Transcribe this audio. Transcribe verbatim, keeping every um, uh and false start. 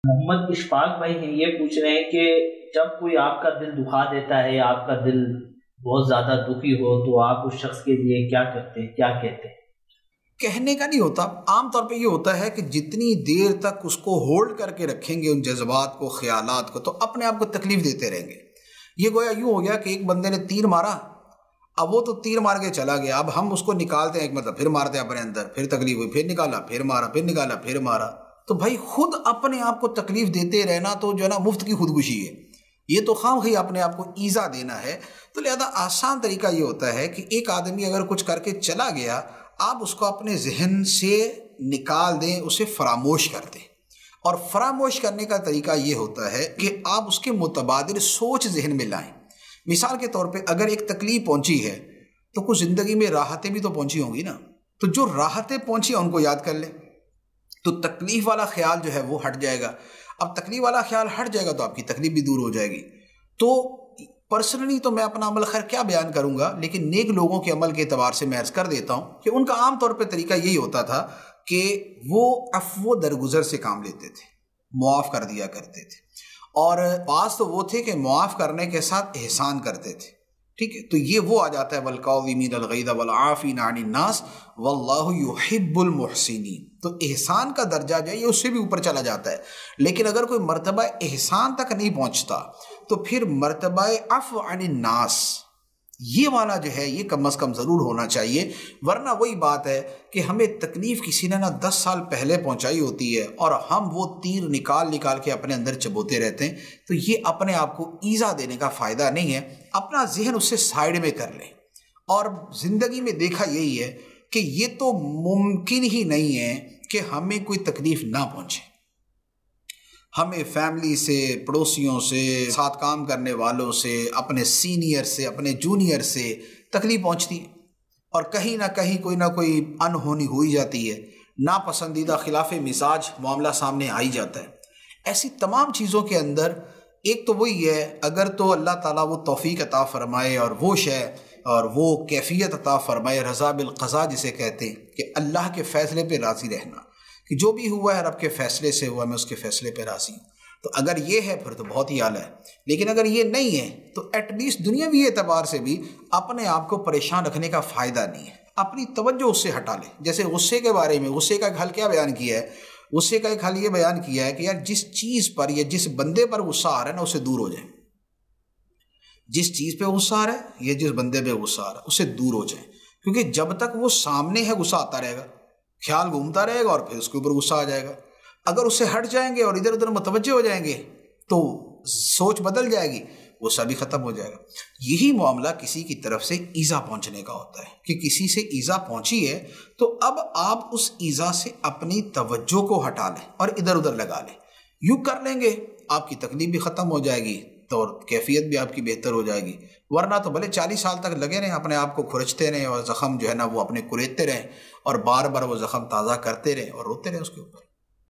محمد اشفاق بھائی ہیں، یہ پوچھ رہے ہیں کہ جب کوئی آپ کا دل دکھا دیتا ہے، آپ کا دل بہت زیادہ دکھی ہو، تو آپ اس شخص کے لیے کیا کرتے ہیں، کیا کہتے ہیں؟ کہنے کا نہیں ہوتا، عام طور پہ یہ ہوتا ہے کہ جتنی دیر تک اس کو ہولڈ کر کے رکھیں گے ان جذبات کو، خیالات کو، تو اپنے آپ کو تکلیف دیتے رہیں گے۔ یہ گویا یوں ہو گیا کہ ایک بندے نے تیر مارا، اب وہ تو تیر مار کے چلا گیا، اب ہم اس کو نکالتے ہیں، ایک مطلب پھر مارتے ہیں اپنے اندر، پھر تکلیف ہوئی، پھر نکالا، پھر مارا، پھر نکالا، پھر مارا۔ تو بھائی خود اپنے آپ کو تکلیف دیتے رہنا تو جو ہے نا مفت کی خودکشی ہے، یہ تو خام خواہ اپنے آپ کو ایذا دینا ہے۔ تو لہذا آسان طریقہ یہ ہوتا ہے کہ ایک آدمی اگر کچھ کر کے چلا گیا، آپ اس کو اپنے ذہن سے نکال دیں، اسے فراموش کر دیں۔ اور فراموش کرنے کا طریقہ یہ ہوتا ہے کہ آپ اس کے متبادل سوچ ذہن میں لائیں۔ مثال کے طور پہ اگر ایک تکلیف پہنچی ہے تو کچھ زندگی میں راحتیں بھی تو پہنچی ہوں گی نا، تو جو راحتیں پہنچی ہیں ان کو یاد کر لیں، تو تکلیف والا خیال جو ہے وہ ہٹ جائے گا۔ اب تکلیف والا خیال ہٹ جائے گا تو آپ کی تکلیف بھی دور ہو جائے گی۔ تو پرسنلی تو میں اپنا عمل خیر کیا بیان کروں گا، لیکن نیک لوگوں کے عمل کے اعتبار سے میں عرض کر دیتا ہوں کہ ان کا عام طور پہ طریقہ یہی ہوتا تھا کہ وہ عفو و درگزر سے کام لیتے تھے، معاف کر دیا کرتے تھے، اور بعض تو وہ تھے کہ معاف کرنے کے ساتھ احسان کرتے تھے، ٹھیک ہے؟ تو یہ وہ آ جاتا ہے وَالْقَاظِمِينَ الْغَيْظَ وَالْعَافِينَ عَنِ النَّاسِ وَاللَّهُ يُحِبُّ الْمُحْسِنِينَ۔ تو احسان کا درجہ جو ہے یہ اس سے بھی اوپر چلا جاتا ہے، لیکن اگر کوئی مرتبہ احسان تک نہیں پہنچتا تو پھر مرتبہ عفو عن الناس یہ والا جو ہے یہ کم از کم ضرور ہونا چاہیے، ورنہ وہی بات ہے کہ ہمیں تکلیف کسی نے نہ دس سال پہلے پہنچائی ہوتی ہے اور ہم وہ تیر نکال نکال کے اپنے اندر چبوتے رہتے ہیں، تو یہ اپنے آپ کو ایذا دینے کا فائدہ نہیں ہے۔ اپنا ذہن اس سے سائیڈ میں کر لیں، اور زندگی میں دیکھا یہی ہے کہ یہ تو ممکن ہی نہیں ہے کہ ہمیں کوئی تکلیف نہ پہنچے۔ ہمیں فیملی سے، پڑوسیوں سے، ساتھ کام کرنے والوں سے، اپنے سینئر سے، اپنے جونیئر سے تکلیف پہنچتی ہے، اور کہیں نہ کہیں کوئی نہ کوئی انہونی ہوئی جاتی ہے، ناپسندیدہ خلاف مزاج معاملہ سامنے آ ہی جاتا ہے۔ ایسی تمام چیزوں کے اندر ایک تو وہی ہے، اگر تو اللہ تعالیٰ وہ توفیق عطا فرمائے اور وہ شے اور وہ کیفیت عطا فرمائے، رضا بالقضاء جسے کہتے ہیں، کہ اللہ کے فیصلے پہ راضی رہنا، کہ جو بھی ہوا ہے رب کے فیصلے سے ہوا، میں اس کے فیصلے پہ راضی ہوں، تو اگر یہ ہے پھر تو بہت ہی اعلیٰ ہے۔ لیکن اگر یہ نہیں ہے تو ایٹ لیسٹ دنیاوی اعتبار سے بھی اپنے آپ کو پریشان رکھنے کا فائدہ نہیں ہے، اپنی توجہ اس سے ہٹا لیں۔ جیسے غصے کے بارے میں، غصے کا ایک حل کیا بیان کیا ہے؟ غصے کا ایک حل یہ بیان کیا ہے کہ یار جس چیز پر یا جس بندے پر غصہ آ رہا ہے نا، اسے دور ہو جائیں۔ جس چیز پہ غصہ آ رہا ہے یا جس بندے پہ غصہ آ رہا ہے اسے دور ہو جائیں، کیونکہ جب تک وہ سامنے ہے غصہ آتا رہے گا، خیال گھومتا رہے گا اور پھر اس کے اوپر غصہ آ جائے گا۔ اگر اس سے ہٹ جائیں گے اور ادھر ادھر متوجہ ہو جائیں گے تو سوچ بدل جائے گی، غصہ بھی ختم ہو جائے گا۔ یہی معاملہ کسی کی طرف سے ایذا پہنچنے کا ہوتا ہے کہ کسی سے ایذا پہنچی ہے تو اب آپ اس ایذا سے اپنی توجہ کو ہٹا لیں اور ادھر ادھر لگا لیں۔ یوں کر لیں گے آپ کی تکلیف بھی ختم ہو جائے گی تو کیفیت بھی آپ کی بہتر ہو جائے گی، ورنہ تو بھلے چالیس سال تک لگے رہیں اپنے آپ کو کھرچتے رہیں اور زخم جو ہے نا وہ اپنے کریدتے رہیں اور بار بار وہ زخم تازہ کرتے رہیں اور روتے رہیں اس کے اوپر۔